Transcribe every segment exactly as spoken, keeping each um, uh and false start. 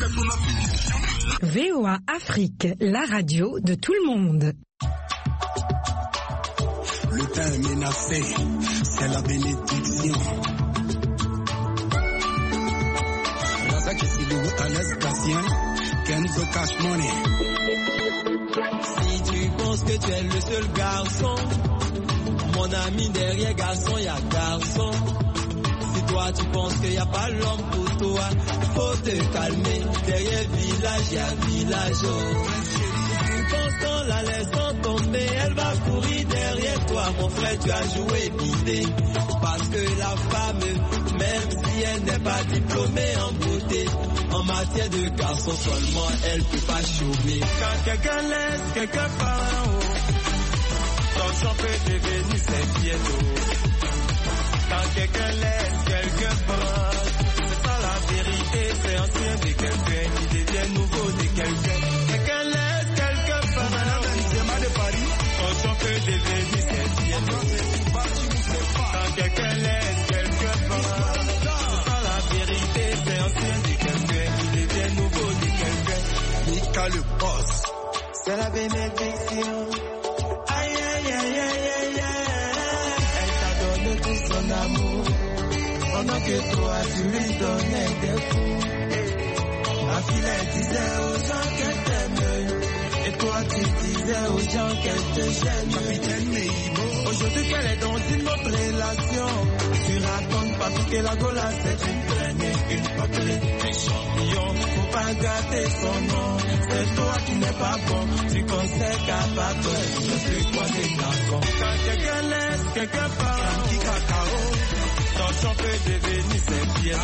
V O A Afrique, la radio de tout le monde. Le temps est menacé, c'est la bénédiction. Razak Sidou, Alès Cassien, Kenzo Cash Money. Si tu penses que tu es le seul garçon, mon ami, derrière garçon, y a garçon. Si toi tu penses qu'il n'y a pas l'homme pour toi, faut te calmer. Derrière village, y a village. Si tu penses qu'on la laisse tomber, elle va courir derrière toi. Mon frère, tu as joué bidé. Parce que la femme, même si elle n'est pas diplômée en beauté, en matière de garçon seulement, elle peut pas chômer. Quand quelqu'un laisse quelqu'un par en haut, ton champ peut devenir ses pieds. Quand quelqu'un laisse quelqu'un prendre, c'est ça la vérité, c'est ancien de quelqu'un qui devient nouveau de quelqu'un. Quelqu'un laisse quelqu'un prendre, ton champ peut devenir ses pieds. Quand quelqu'un laisse quelqu'un prendre, c'est ça la vérité, c'est ancien de quelqu'un qui devient nouveau de quelqu'un. Mika le boss, c'est la bénédiction. Aïe aïe aïe aïe aïe aïe. Elle t'a donné tout son amour, pendant que toi tu lui donnais des coups. La fille elle disait aux gens qu'elle t'aime, et toi tu disais aux gens qu'elle te gêne. Aujourd'hui qu'elle est dans une autre relation, tu racontes pas tout que la gola c'est une traînée, une potelée, un champignon. Faut pas gâter son nom, c'est toi qui n'es pas bon. Tu conseilles qu'à pas toi, je suis quoi des garçons. Quand quelqu'un laisse quelqu'un part, qui cacao, ton champ peut devenir ses pieds.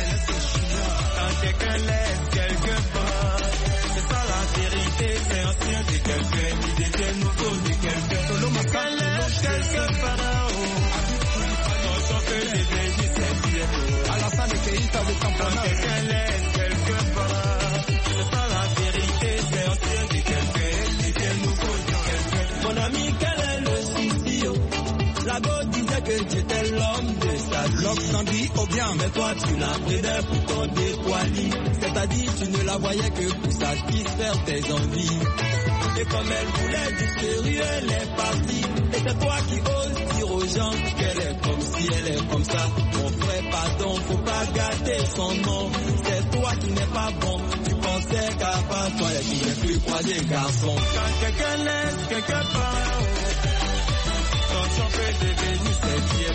Quand quelqu'un laisse quelqu'un part, c'est ça la vérité, c'est ancien de quelqu'un qui devient nouveau de quelqu'un. Quand laisse quelqu'un part, ton champ peut devenir ses pieds. à la fin des pays, t'as le Quand campana. quelqu'un laisse quelqu'un part, c'est ça la vérité, c'est ancien de quelqu'un qui devient nouveau de quelqu'un. Mon ami, quel est le souci? La go disait que tu étais l'homme de sa vie. L'homme s'en dit au bien. Mais toi tu la prenais pour ton décoili. C'est-à-dire tu ne la voyais que pour satisfaire tes envies. Et comme elle voulait du sérieux, elle est partie. Et c'est toi qui oses dire aux gens qu'elle est comme si elle est comme ça. Mon frère, pardon, faut pas gâter son nom. C'est toi qui n'es pas bon. Tu pensais qu'à part toi, tu n'es plus croisé garçon. Quand quelqu'un laisse quelqu'un part, ton champ peut devenir ses pieds.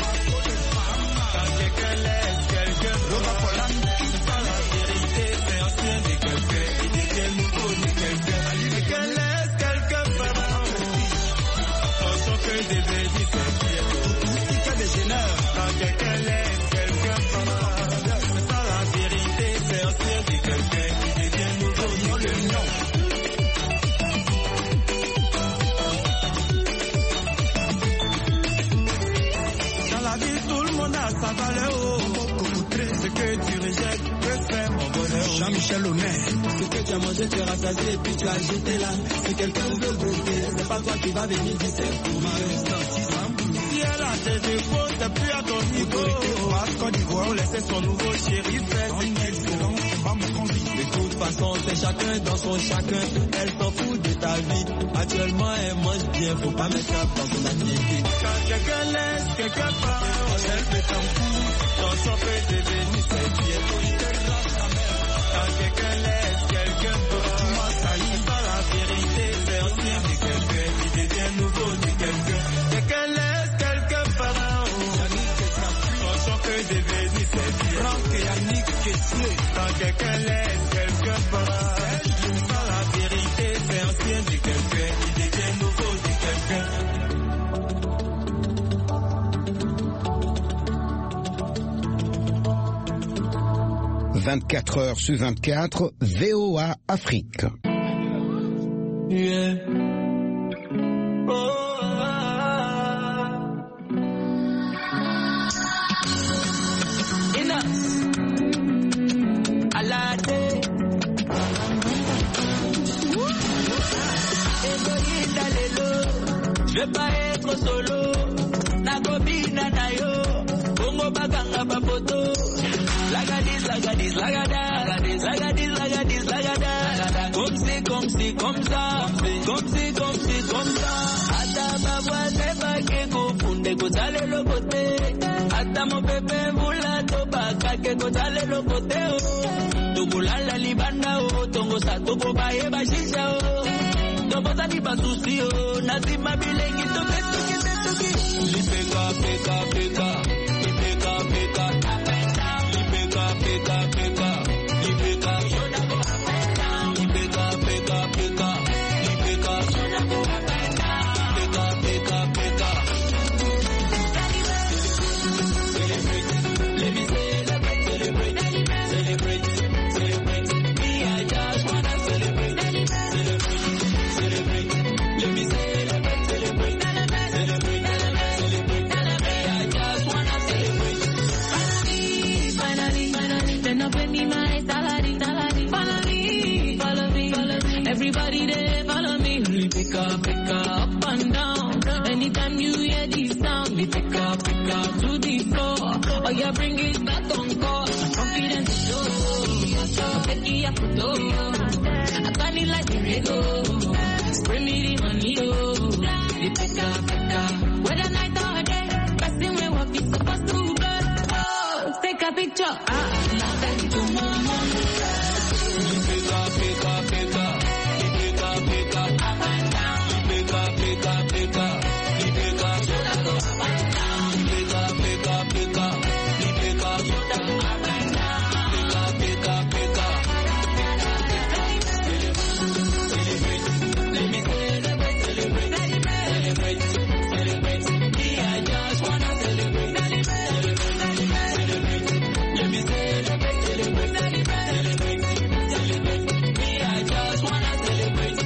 Quand quelqu'un laisse quelqu'un part, c'est ça la vérité, c'est ancien de quelqu'un qui devient nouveau de quelqu'un. Quelqu'un laisse quelqu'un part, ton champ peut devenir ses pieds. Quand quelqu'un laisse quelqu'un part, c'est ça la vérité, c'est ancien de quelqu'un qui devient nouveau de quelqu'un. Sa valeur, ce que tu rejettes peut faire mon bonheur. Jean-Michel Honnête. Ce que tu as mangé, tu as rassasié et puis tu as jeté là. Si quelqu'un veut goûter, c'est pas toi qui va venir dire c'est pour moi. Si elle a tes défauts, c'est plus à ton niveau. Parce Côte d'Ivoire, laisser son nouveau chéri faire ce qu'il faut. De toute façon, c'est chacun dans son chacun. Elle s'en fout de ta vie. Actuellement, elle mange bien, faut pas mettre ça dans son activité. Quand quelqu'un laisse quelqu'un part, elle fait ton coup. Ton champ peut devenir ses pieds. Quand quelqu'un laisse quelqu'un part, c'est ça la vérité, c'est ancien de quelqu'un qui devient nouveau de quelqu'un. Quelqu'un laisse quelqu'un part, ton champ peut devenir ses pieds. Quand quelqu'un laisse quelqu'un part, c'est ça la vérité, c'est ancien de quelqu'un qui devient nouveau de quelqu'un. vingt-quatre heures sur vingt-quatre, V O A Afrique. Yeah. Oh, ah. Ina. Alade. Egoïsta lelo. Je vais pas être solo. Nakobina nayo. Bongo baganga bapoto. Lagadis, lagadis, lagada, lagadis, like a this, like a this, like a that. Comme c'est, comme c'est, comme ça. Comme c'est, comme c'est, comme ça. Ata babwa seba ke kufunde kutale lokote. Ata mo pepe mula toba kake kutale lokote o. Tukulala libanda o, tongo sa toko baye bashisha o. Tobo sa di basusi o, nasima bilengi toke toke toke. Lipeka peka peka, lipeka peka, lipeka peka peka, lipeka lipeka peka peka, lipeka peka peka peka. Let me celebrate, celebrate, celebrate, celebrate. Me, I just wanna celebrate, celebrate, celebrate. Let me celebrate, celebrate, celebrate, celebrate. Me, I just wanna celebrate. Finally, finally, finally, then up in me my salary, salary. Follow me, follow me, follow me. Everybody there, follow me. We pick up, pick up and down. Anytime you hear this sound, we pick up, pick up to the floor. Oh, yeah, bring it back on call. Confidence is low. I'm picky up the door. I got it like a Rego. Spray me the money, oh. We pick up, pick up. Whether night or day, passing where what is supposed to go. Oh, take a picture. Ah, now thank you, mama. Lipeka peka peka, lipeka peka, up and down. Lipeka peka peka, lipeka lipeka peka peka, lipeka up and down. Peka peka peka. Celebrate, let me celebrate, celebrate, celebrate, celebrate. Me, I just wanna celebrate, celebrate, celebrate. Let me celebrate, celebrate, celebrate, celebrate. Me, I just wanna celebrate.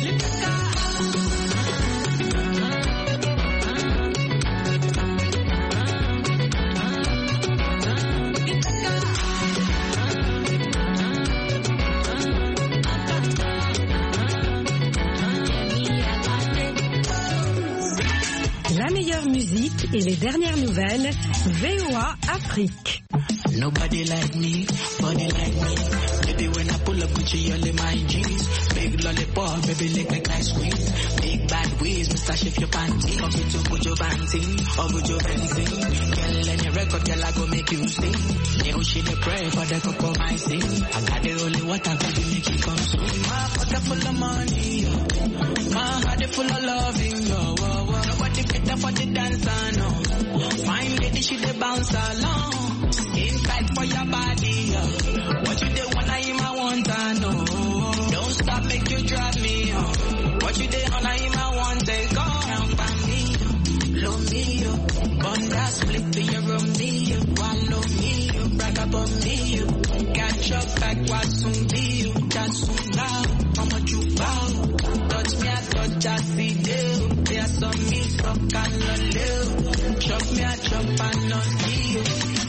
La meilleure musique et les dernières nouvelles, V O A Afrique. Nobody like me, body like me. Baby, when I pull up Gucci, all in my jeans. Big lollipop, baby, lick like ice cream. Big bad ways, Mister Shift your panty. Up to put your banting, or put your benzine. Girl, any record, girl, I go make you sing. You she the pray for the cocoa, my sing. I got the only water, baby, make you come soon. My pocket full of money, yo. My heart full of loving, yo. Whoa, whoa. Nobody better for the dancer, no. Fine lady, she the bounce along. Inside for your body, uh. What you dey wanna him, I want, I know. Don't stop, make you drive me, uh. What you dey wanna him, I want, take off. Down by me, blow me, uh. Bun that split to your room, me, uh. Wallow me, uh. Brag about me, uh. Catch up, back, what soon be, uh. Just soon now, how much you bow. Touch me, I touch, I see you. There's some me, some kind of little. Chop me, I chop, I know you.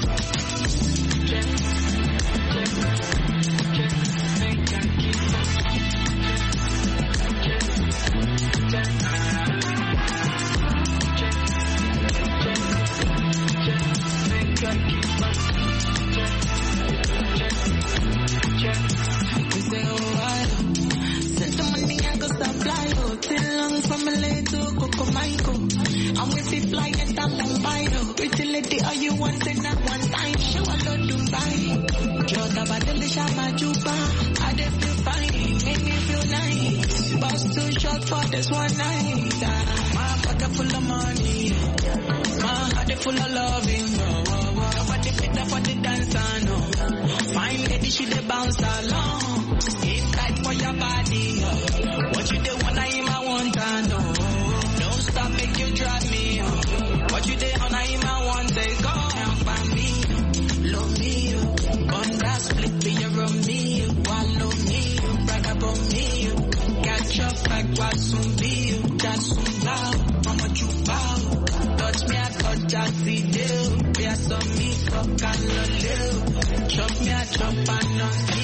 I'm with the fly and I'm Mumbai. Pretty lady, all you want in that one time. Show a lot Dubai. Jota Badele Shama Juba. I did feel fine, make me feel nice. Boss too short for this one night. My pocket full of money. My heart full of loving. Nobody better for the dancer, no. Fine lady, she the bounce along. Inside for your body. What you do when I am, I want to know. Don't stop, make you drive me. What you do when I am, I want to go. Help by me, love me. Bun that split to your room, me. Wallow me, brag about me. Catch up, back, what soon be. Just soon bow, how much you bow. Touch me, I touch, I see you. There's some me, some kind of little. Chop me, I chop, I know.